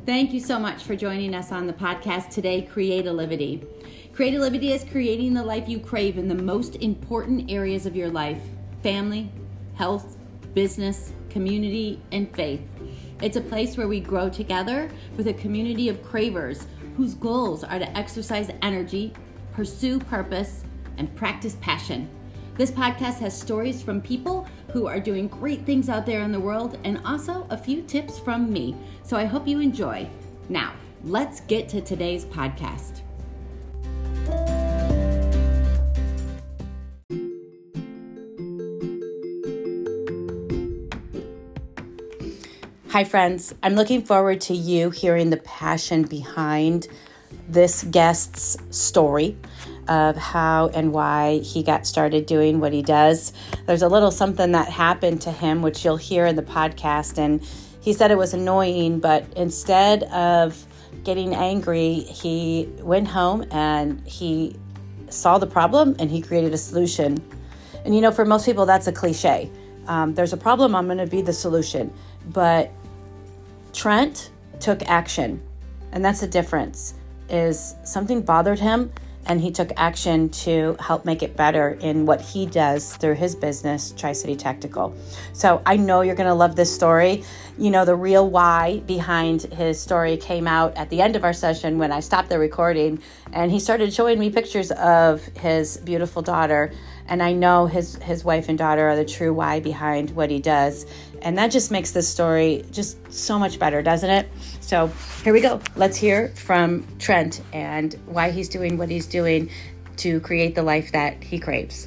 Thank you so much for joining us on the podcast today, Creatilivity. Creatilivity is creating the life you crave in the most important areas of your life: family, health, business, community, and faith. It's a place where we grow together with a community of cravers whose goals are to exercise energy, pursue purpose, and practice passion. This podcast has stories from people who are doing great things out there in the world, and also a few tips from me. So I hope you enjoy. Now, let's get to today's podcast. Hi, friends. I'm looking forward to you hearing the passion behind this guest's story of how and why he got started doing what he does. There's a little something that happened to him, which you'll hear in the podcast, and he said it was annoying, but instead of getting angry, he went home and he saw the problem and he created a solution. And you know, for most people, that's a cliche. There's a problem, I'm going to be the solution. But Trent took action, and that's the difference. Is something bothered him, and he took action to help make it better in what he does through his business, Tri-City Tactical. So I know you're going to love this story. You know, the real why behind his story came out at the end of our session when I stopped the recording, and he started showing me pictures of his beautiful daughter. And I know his wife and daughter are the true why behind what he does. And that just makes this story just so much better, doesn't it? So here we go. Let's hear from Trent and why he's doing what he's doing to create the life that he craves.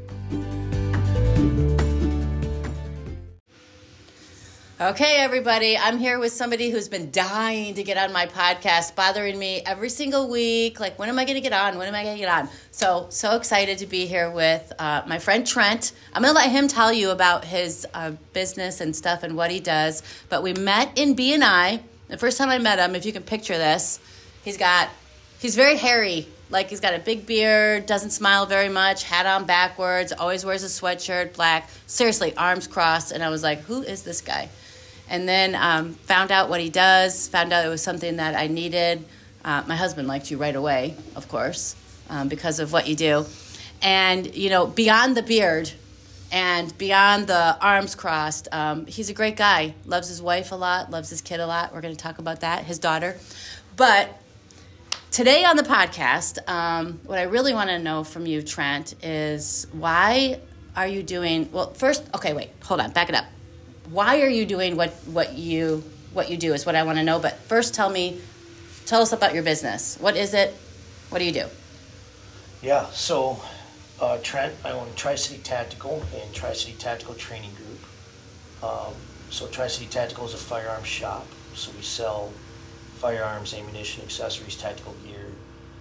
Okay, everybody, I'm here with somebody who's been dying to get on my podcast, bothering me every single week. Like, when am I going to get on? When am I going to get on? So excited to be here with my friend Trent. I'm going to let him tell you about his business and stuff and what he does. But we met in B&I. The first time I met him, if you can picture this, he's very hairy. Like, he's got a big beard, doesn't smile very much, hat on backwards, always wears a sweatshirt, black. Seriously, arms crossed. And I was like, who is this guy? And then found out what he does, found out it was something that I needed. My husband liked you right away, of course, because of what you do. And, you know, beyond the beard and beyond the arms crossed, he's a great guy. Loves his wife a lot, loves his kid a lot. We're going to talk about that, his daughter. But today on the podcast, what I really want to know from you, Trent, is why are you doing, well, first, okay, wait, hold on, back it up. Why are you doing what you do is what I want to know. But first, tell us about your business. What is it? What do you do? Yeah, so Trent, I own Tri-City Tactical and Tri-City Tactical Training Group. So Tri-City Tactical is a firearms shop. So we sell firearms, ammunition, accessories, tactical gear,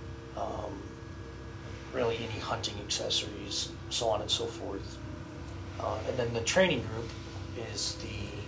really any hunting accessories, so on and so forth. And then the training group is the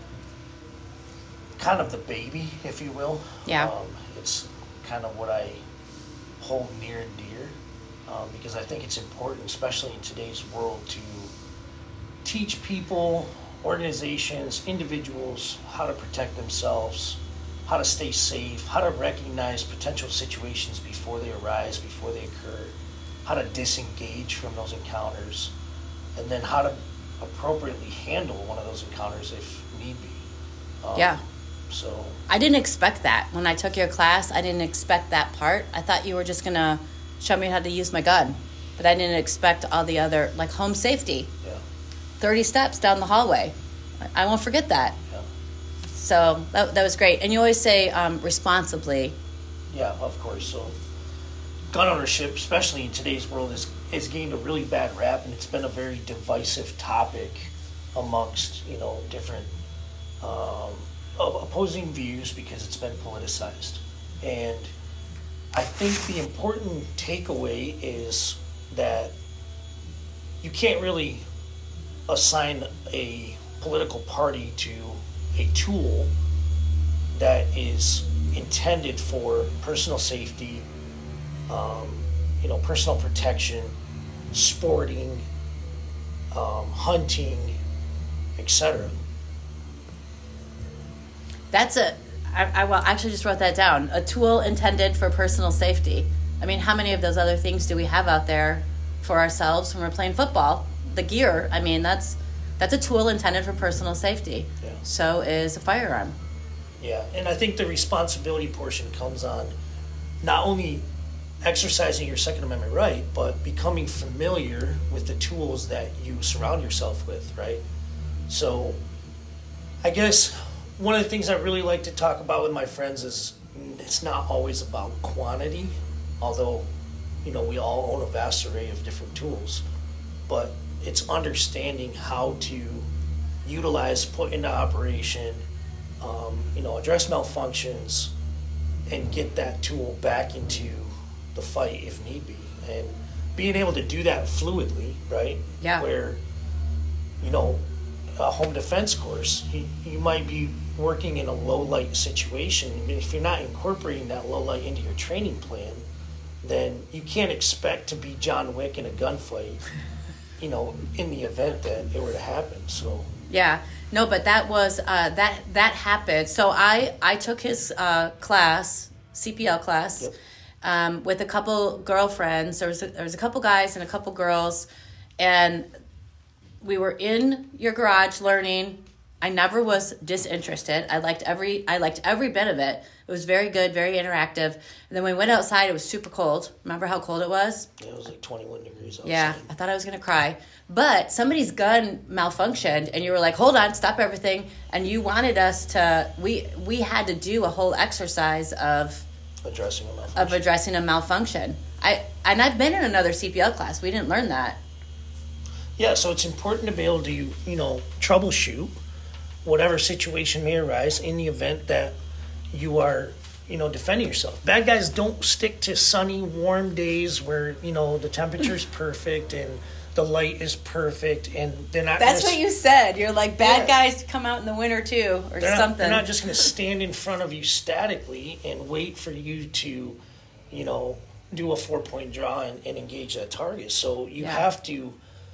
kind of the baby, if you will. Yeah. It's kind of what I hold near and dear, because I think it's important, especially in today's world, to teach people, organizations, individuals how to protect themselves, how to stay safe, how to recognize potential situations before they arise, before they occur, how to disengage from those encounters, and then how to appropriately handle one of those encounters if need be. Yeah. So I didn't expect that. When I took your class, I didn't expect that part. I thought you were just going to show me how to use my gun. But I didn't expect all the other, like home safety. Yeah. 30 steps down the hallway. I won't forget that. Yeah. So that was great. And you always say responsibly. Yeah, of course. So gun ownership, especially in today's world, has gained a really bad rap, and it's been a very divisive topic amongst, different opposing views, because it's been politicized. And I think the important takeaway is that you can't really assign a political party to a tool that is intended for personal safety, personal protection, sporting, hunting, etc. well, I actually just wrote that down. A tool intended for personal safety. I mean, how many of those other things do we have out there for ourselves when we're playing football? The gear, I mean, that's a tool intended for personal safety. Yeah. So is a firearm. Yeah, and I think the responsibility portion comes on not only exercising your Second Amendment right, but becoming familiar with the tools that you surround yourself with, right? So I guess one of the things I really like to talk about with my friends is it's not always about quantity, although, you know, we all own a vast array of different tools, but it's understanding how to utilize, put into operation, address malfunctions and get that tool back into the fight if need be. And being able to do that fluidly, right? Yeah. Where, a home defense course, you might be working in a low light situation. If you're not incorporating that low light into your training plan, then you can't expect to be John Wick in a gunfight, in the event that it were to happen. So yeah, no, but that was that happened. So I took his class, CPL class, yep. With a couple girlfriends. There was a couple guys and a couple girls, and we were in your garage learning. I never was disinterested. I liked every bit of it. It was very good, very interactive. And then when we went outside, it was super cold. Remember how cold it was? Yeah, it was like 21 degrees outside. Yeah, I thought I was going to cry. But somebody's gun malfunctioned, and you were like, hold on, stop everything. And you wanted us to, we had to do a whole exercise of addressing a malfunction. I've been in another CPL class. We didn't learn that. Yeah, so it's important to be able to, troubleshoot whatever situation may arise in the event that you are, defending yourself. Bad guys don't stick to sunny, warm days where, the temperature's perfect and the light is perfect and they're not... That's what you said. You're like, bad guys come out in the winter too or something. They're not just going to stand in front of you statically and wait for you to, do a 4-point draw and engage that target. So you have to...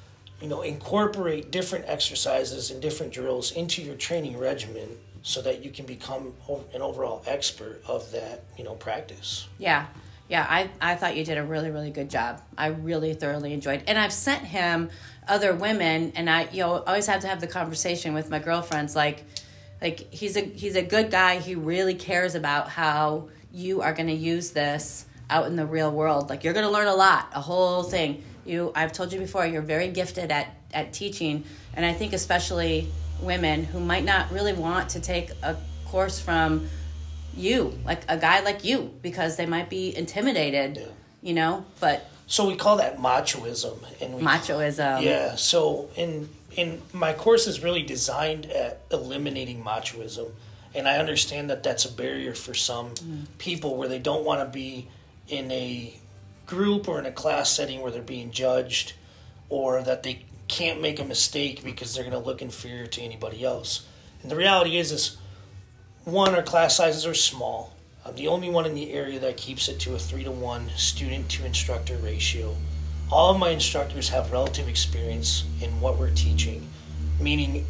incorporate different exercises and different drills into your training regimen so that you can become an overall expert of that, practice. Yeah. Yeah, I thought you did a really, really good job. I really thoroughly enjoyed. And I've sent him other women, and I always have to have the conversation with my girlfriends like he's a good guy. He really cares about how you are going to use this out in the real world. Like, you're going to learn a lot, a whole thing. I've told you before, you're very gifted at teaching, and I think especially women who might not really want to take a course from you, like a guy like you, because they might be intimidated, but... So we call that machoism. Machoism. Yeah, so in my course is really designed at eliminating machoism, and I understand that that's a barrier for some people where they don't want to be in a group or in a class setting where they're being judged, or that they can't make a mistake because they're going to look inferior to anybody else. And the reality is one, our class sizes are small. I'm the only one in the area that keeps it to a 3-to-1 student to instructor ratio. All of my instructors have relative experience in what we're teaching, meaning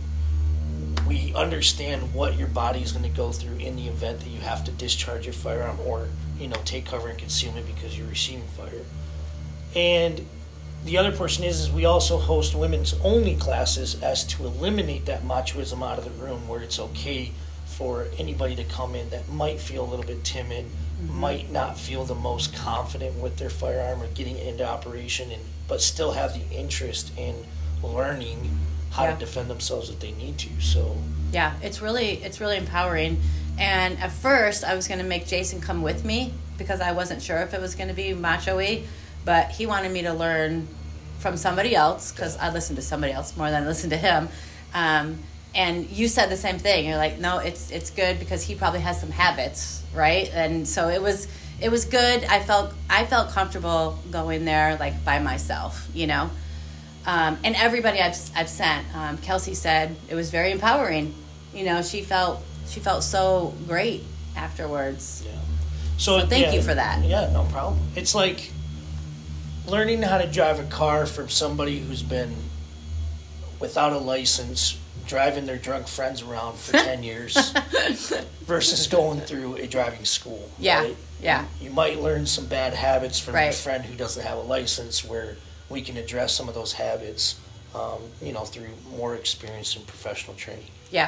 we understand what your body is going to go through in the event that you have to discharge your firearm or take cover and concealment because you're receiving fire. And the other portion is we also host women's only classes as to eliminate that machoism out of the room, where it's okay for anybody to come in that might feel a little bit timid, might not feel the most confident with their firearm or getting into operation, but still have the interest in learning how to defend themselves if they need to. So yeah, it's really empowering. And at first, I was going to make Jason come with me because I wasn't sure if it was going to be macho-y, but he wanted me to learn from somebody else because I listened to somebody else more than I listened to him. And you said the same thing. You're like, no, it's good because he probably has some habits, right? And so it was good. I felt comfortable going there like by myself, And everybody I've sent, Kelsey said it was very empowering. She felt so great afterwards. Yeah. So thank you for that. Yeah, no problem. It's like learning how to drive a car from somebody who's been without a license driving their drunk friends around for 10 years versus going through a driving school. Yeah, right? yeah. You might learn some bad habits from Right. your friend who doesn't have a license, where we can address some of those habits, through more experience and professional training. Yeah.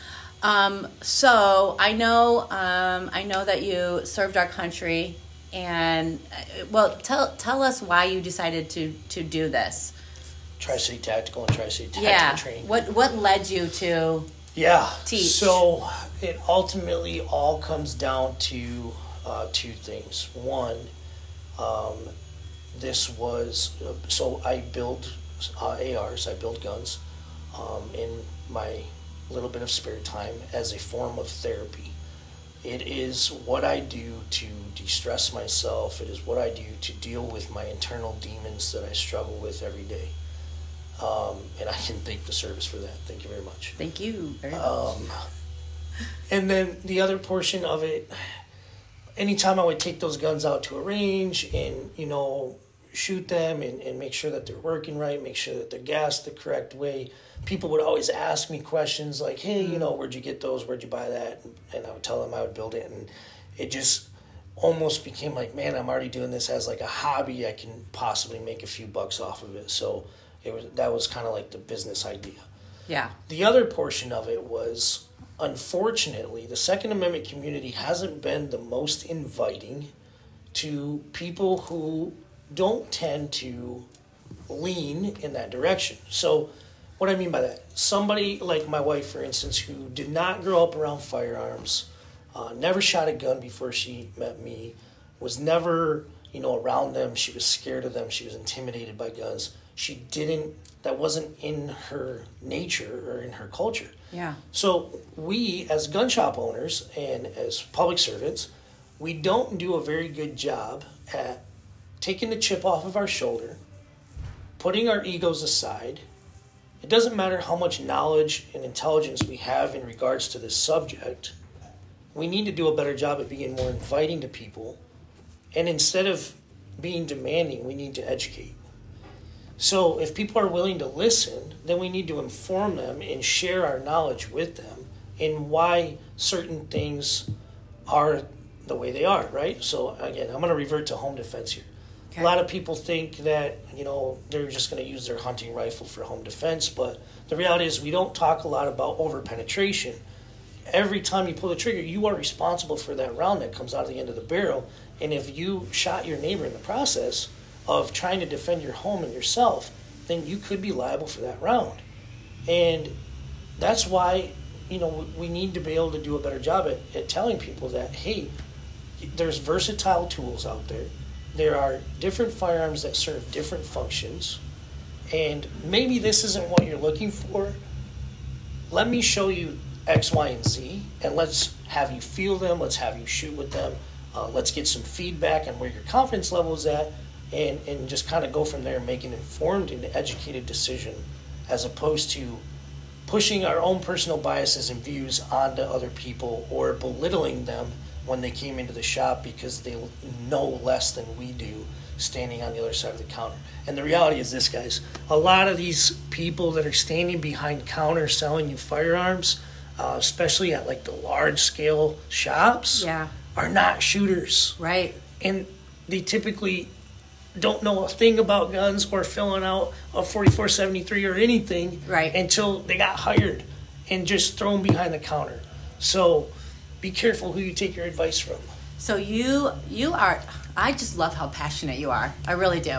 So I know that you served our country, and tell us why you decided to do this. Tri-City Tactical and Tri-City Tactical Yeah. Training. What led you to teach? So it ultimately all comes down to two things. One, I build ARs, I build guns in my little bit of spare time as a form of therapy. It is what I do to de-stress myself. It is what I do to deal with my internal demons that I struggle with every day. And I can thank the service for that. Thank you very much. Thank you very much. And then the other portion of it, anytime I would take those guns out to a range and, shoot them and make sure that they're working right, make sure that they're gassed the correct way, people would always ask me questions like, hey, where'd you get those? Where'd you buy that? And I would tell them I would build it. And it just almost became like, man, I'm already doing this as like a hobby. I can possibly make a few bucks off of it. So that was kind of like the business idea. Yeah. The other portion of it was, unfortunately, the Second Amendment community hasn't been the most inviting to people who don't tend to lean in that direction. So what I mean by that, somebody like my wife, for instance, who did not grow up around firearms, never shot a gun before she met me, was never, around them. She was scared of them. She was intimidated by guns. That wasn't in her nature or in her culture. Yeah. So we, as gun shop owners and as public servants, we don't do a very good job at taking the chip off of our shoulder, putting our egos aside. It doesn't matter how much knowledge and intelligence we have in regards to this subject. We need to do a better job at being more inviting to people. And instead of being demanding, we need to educate. So if people are willing to listen, then we need to inform them and share our knowledge with them and why certain things are the way they are, right? So again, I'm going to revert to home defense here. Okay. A lot of people think that, they're just going to use their hunting rifle for home defense, but the reality is we don't talk a lot about over-penetration. Every time you pull the trigger, you are responsible for that round that comes out of the end of the barrel, and if you shot your neighbor in the process of trying to defend your home and yourself, then you could be liable for that round. And that's why, we need to be able to do a better job at telling people that, hey, there's versatile tools out there. There are different firearms that serve different functions. And maybe this isn't what you're looking for. Let me show you X, Y, and Z, and let's have you feel them. Let's have you shoot with them. Let's get some feedback on where your confidence level is at, and just kind of go from there and make an informed and educated decision, as opposed to pushing our own personal biases and views onto other people or belittling them when they came into the shop because they know less than we do standing on the other side of the counter. And the reality is this, guys, a lot of these people that are standing behind counters selling you firearms, especially at like the large scale shops, are not shooters. Right. And they typically don't know a thing about guns or filling out a 4473 or anything until they got hired and just thrown behind the counter. So be careful who you take your advice from. So you are, I just love how passionate you are. I really do.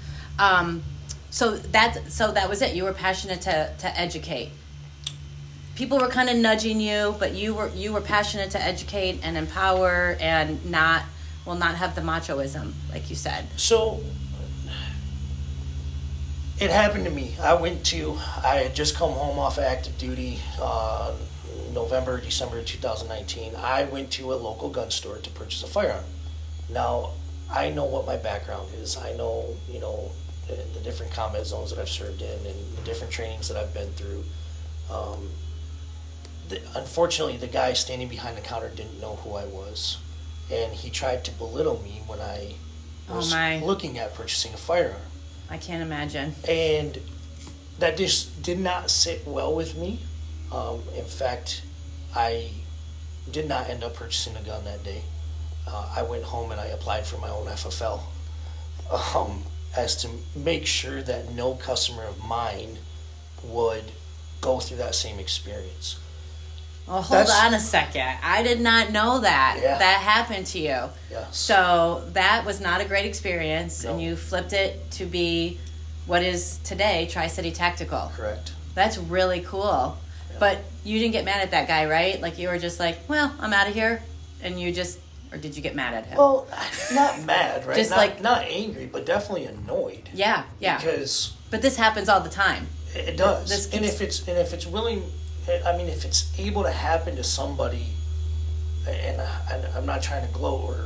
So that was it. You were passionate to educate. People were kind of nudging you, but you were passionate to educate and empower and not have the machoism, like you said. So it happened to me. I had just come home off of active duty, December 2019. I went to a local gun store to purchase a firearm. Now, I know what my background is. I know, the different combat zones that I've served in and the different trainings that I've been through. Unfortunately, the guy standing behind the counter didn't know who I was, and he tried to belittle me when I was looking at purchasing a firearm. I can't imagine. And that just did not sit well with me. In fact, I did not end up purchasing a gun that day. I went home and I applied for my own FFL, as to make sure that no customer of mine would go through that same experience. Well, hold on a second. I did not know that. Yeah. That happened to you. Yes. So that was not a great experience, No. and you flipped it to be what is today Tri-City Tactical. Correct. That's really cool. Yeah. But you didn't get mad at that guy, right? Like you were just like, well, I'm out of here. And you just, or did you get mad at him? Well, not mad, right? Just not angry, but definitely annoyed. Yeah. Because But this happens all the time. it does. This And keeps- if it's willing, I mean, if it's able to happen to somebody, and I'm not trying to gloat or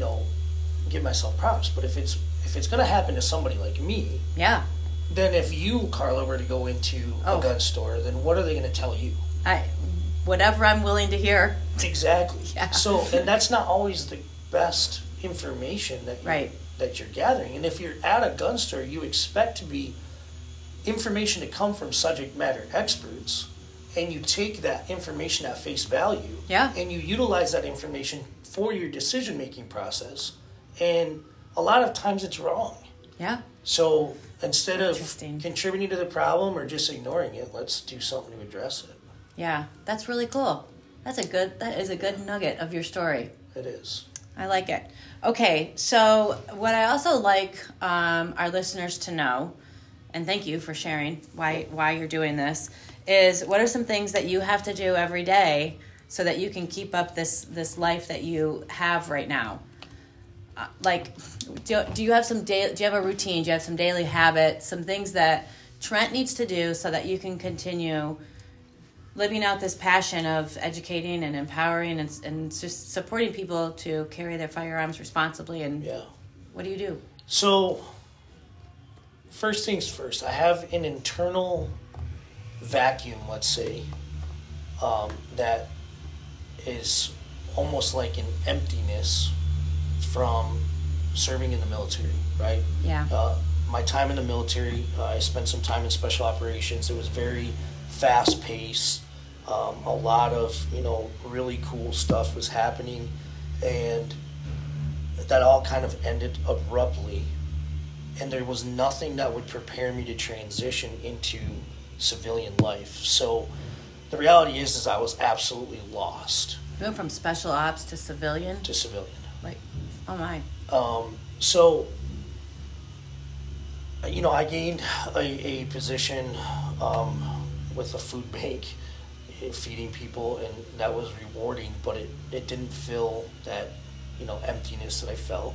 give myself props, but if it's going to happen to somebody like me, Yeah. then if you, Carla, were to go into Oh. a gun store, then what are they going to tell you? Whatever I'm willing to hear. Exactly. Yeah. So, and that's not always the best information that Right. that you're gathering. And if you're at a gun store, you expect to be information to come from subject matter experts, and you take that information at face value. Yeah. And you utilize that information for your decision making process. And a lot of times it's wrong. Yeah. So instead of Interesting. contributing to the problem or just ignoring it, let's do something to address it. Yeah. That's really cool. That is a good nugget of your story. It is. I like it. Okay, so what I also like our listeners to know, and thank you for sharing why you're doing this, is what are some things that you have to do every day so that you can keep up this life that you have right now? Like, do you have do you have a routine? Do you have some daily habits, some things that Trent needs to do so that you can continue living out this passion of educating and empowering and just supporting people to carry their firearms responsibly? And Yeah. what do you do? So, first things first, I have an internal vacuum, let's say, that is almost like an emptiness from serving in the military, right? Yeah. My time in the military, I spent some time in special operations. It was very fast paced. A lot of, really cool stuff was happening, and that all kind of ended abruptly. And there was nothing that would prepare me to transition into civilian life. So the reality is I was absolutely lost You went from special ops to civilian? to civilian. Like, oh my. So, I gained a position with a food bank, feeding people, and that was rewarding, but it didn't fill that, emptiness that I felt.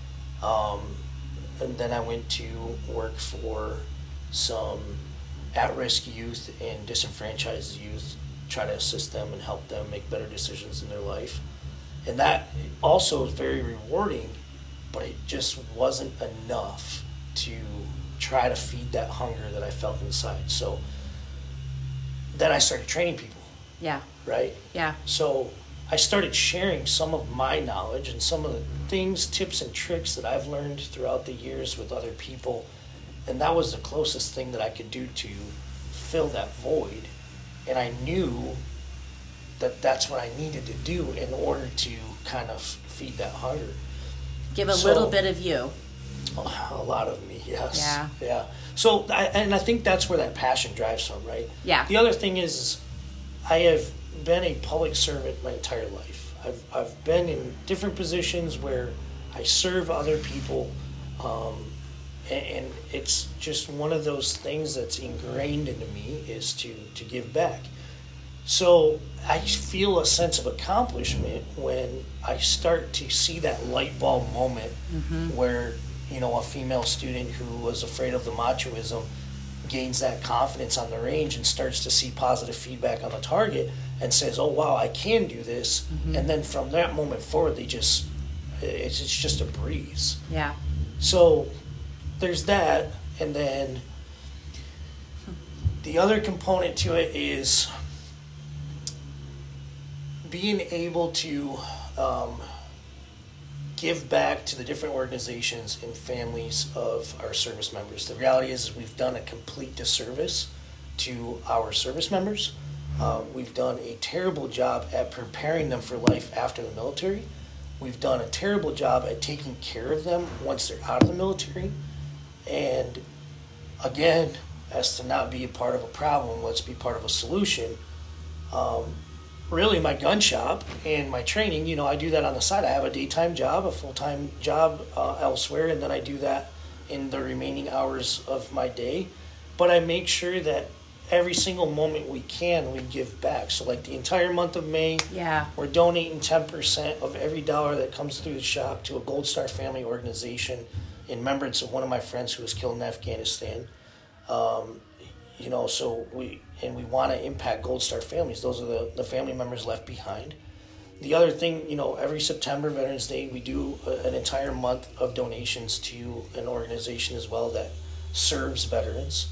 And then I went to work for some at-risk youth and disenfranchised youth, try to assist them and help them make better decisions in their life. And that also is very rewarding, but it just wasn't enough to try to feed that hunger that I felt inside. So then I started training people, Yeah. right? Yeah. So I started sharing some of my knowledge and some of the things, tips, and tricks that I've learned throughout the years with other people. And that was the closest thing that I could do to fill that void. And I knew that that's what I needed to do in order to kind of feed that hunger. Give a So- little bit of you. A lot of me, yes. Yeah. So, I think that's where that passion drives from, right? Yeah. The other thing is I have been a public servant my entire life. I've been in different positions where I serve other people, and it's just one of those things that's ingrained into me is to give back. So I feel a sense of accomplishment when I start to see that light bulb moment where, a female student who was afraid of the machoism gains that confidence on the range and starts to see positive feedback on the target and says, oh, wow, I can do this. And then from that moment forward, it's just a breeze. Yeah. So there's that. And then the other component to it is being able to give back to the different organizations and families of our service members. The reality is we've done a complete disservice to our service members We've done a terrible job at preparing them for life after the military. We've done a terrible job at taking care of them once they're out of the military. And again, as to not be a part of a problem, let's be part of a solution. Really, my gun shop and my training, I do that on the side. I have a daytime job, a full-time job elsewhere, and then I do that in the remaining hours of my day. But I make sure that every single moment we can, we give back. So like the entire month of May, we're donating 10% of every dollar that comes through the shop to a Gold Star family organization in remembrance of one of my friends who was killed in Afghanistan. So we want to impact Gold Star families. Those are the family members left behind. The other thing, every September, Veterans Day, we do an entire month of donations to an organization as well that serves veterans.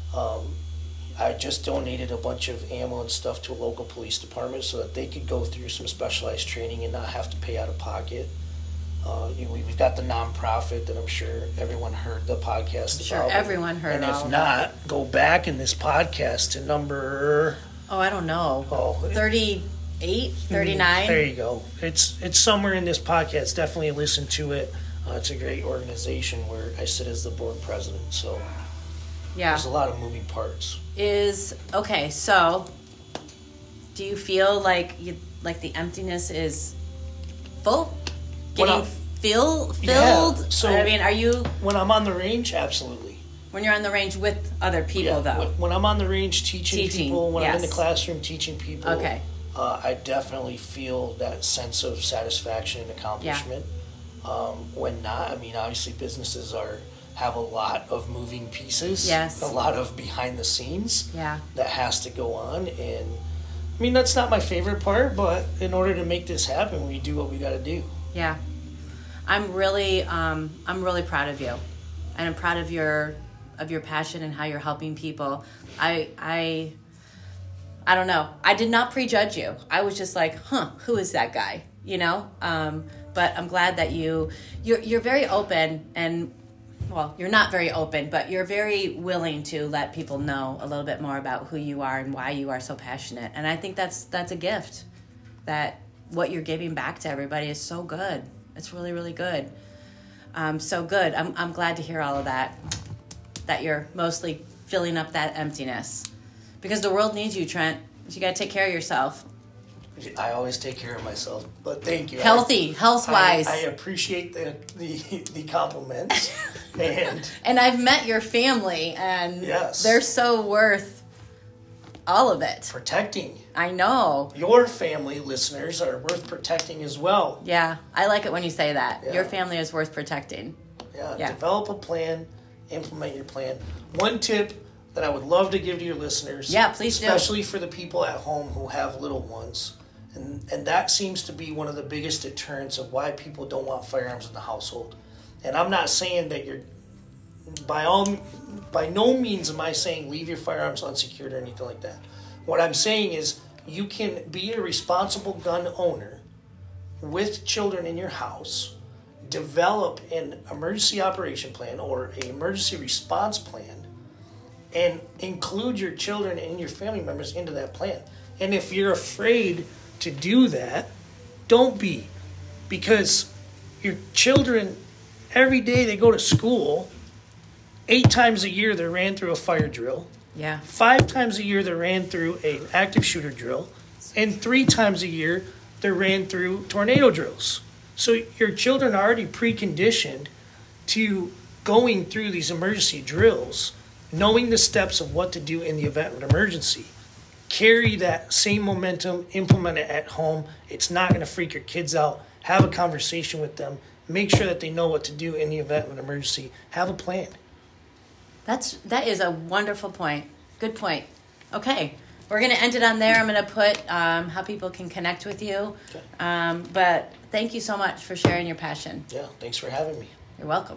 I just donated a bunch of ammo and stuff to a local police department so that they could go through some specialized training and not have to pay out of pocket. We've got the nonprofit that I'm sure everyone heard the podcast about. Sure, everyone heard. And if not, go back in this podcast to number... I don't know. 38, 39? There you go. It's somewhere in this podcast. Definitely listen to it. It's a great organization where I sit as the board president. So there's a lot of moving parts. So do you feel like the emptiness is full? Filled? Yeah. So, are you... When I'm on the range, absolutely. When you're on the range with other people, though? When I'm on the range teaching people, when I'm in the classroom teaching people, I definitely feel that sense of satisfaction and accomplishment. When not, obviously businesses have a lot of moving pieces, a lot of behind the scenes that has to go on, and that's not my favorite part, but in order to make this happen, we do what we got to do. Yeah, I'm really proud of you, and I'm proud of your passion and how you're helping people. I don't know. I did not prejudge you. I was just like, who is that guy? But I'm glad that you're very open and. Well, you're not very open, but you're very willing to let people know a little bit more about who you are and why you are so passionate. And I think that's a gift, that what you're giving back to everybody is so good. It's really, really good. So good. I'm glad to hear all of that you're mostly filling up that emptiness. Because the world needs you, Trent. You got to take care of yourself. I always take care of myself, but thank you. Health-wise. I appreciate the compliments. And I've met your family, and they're so worth all of it. Protecting. I know. Your family, listeners, are worth protecting as well. Yeah, I like it when you say that. Yeah. Your family is worth protecting. Yeah, develop a plan, implement your plan. One tip that I would love to give to your listeners. Yeah, please do. Especially for the people at home who have little ones. And that seems to be one of the biggest deterrents of why people don't want firearms in the household. And I'm not saying that you're, by no means am I saying leave your firearms unsecured or anything like that. What I'm saying is you can be a responsible gun owner with children in your house, develop an emergency operation plan or an emergency response plan, and include your children and your family members into that plan. And if you're afraid to do that, don't be. Because your children, every day they go to school, 8 times a year they ran through a fire drill. Yeah. 5 times a year they ran through an active shooter drill. And 3 times a year they ran through tornado drills. So your children are already preconditioned to going through these emergency drills, knowing the steps of what to do in the event of an emergency. Carry that same momentum, implement it at home. It's not going to freak your kids out. Have a conversation with them. Make sure that they know what to do in the event of an emergency. Have a plan. That is a wonderful point. Good point. Okay, we're going to end it on there. I'm going to put how people can connect with you. Okay. But thank you so much for sharing your passion. Yeah, thanks for having me. You're welcome.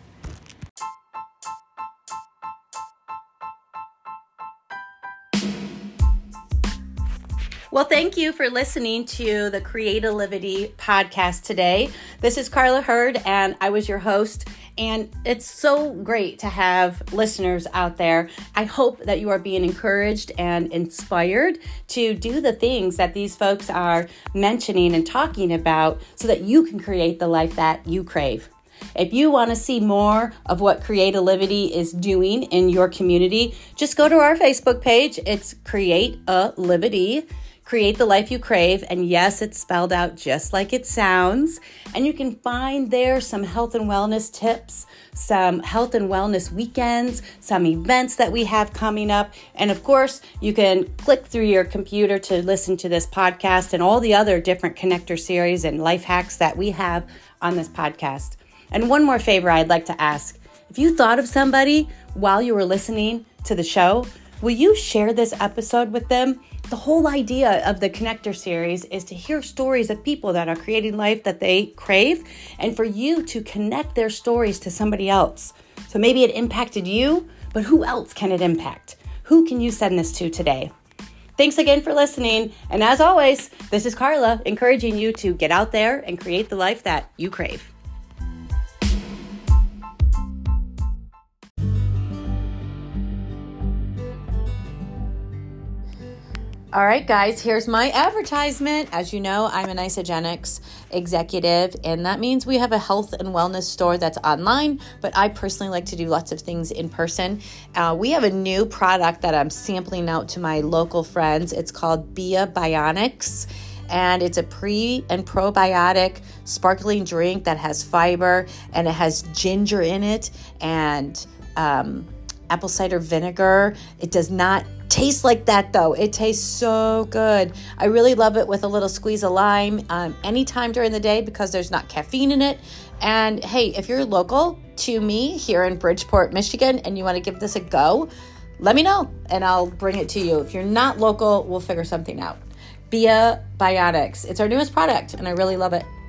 Well, thank you for listening to the Create a Livity podcast today. This is Carla Hurd, and I was your host. And it's so great to have listeners out there. I hope that you are being encouraged and inspired to do the things that these folks are mentioning and talking about so that you can create the life that you crave. If you want to see more of what Create-A-Livity is doing in your community, just go to our Facebook page. It's Create-A-Livity, Create the Life You Crave. And yes, it's spelled out just like it sounds. And you can find there some health and wellness tips, some health and wellness weekends, some events that we have coming up. And of course, you can click through your computer to listen to this podcast and all the other different connector series and life hacks that we have on this podcast. And one more favor I'd like to ask. If you thought of somebody while you were listening to the show, will you share this episode with them? The whole idea of the Connector series is to hear stories of people that are creating life that they crave and for you to connect their stories to somebody else. So maybe it impacted you, but who else can it impact? Who can you send this to today? Thanks again for listening. And as always, this is Carla encouraging you to get out there and create the life that you crave. All right, guys, here's my advertisement. As you know, I'm an Isagenix executive, and that means we have a health and wellness store that's online, but I personally like to do lots of things in person. We have a new product that I'm sampling out to my local friends. It's called Bia Bionics, and it's a pre and probiotic sparkling drink that has fiber, and it has ginger in it, and apple cider vinegar. It does not taste like that though. It tastes so good. I really love it with a little squeeze of lime anytime during the day because there's not caffeine in it. And hey, if you're local to me here in Bridgeport, Michigan, and you want to give this a go, let me know and I'll bring it to you. If you're not local, we'll figure something out. Bia Bionics. It's our newest product and I really love it.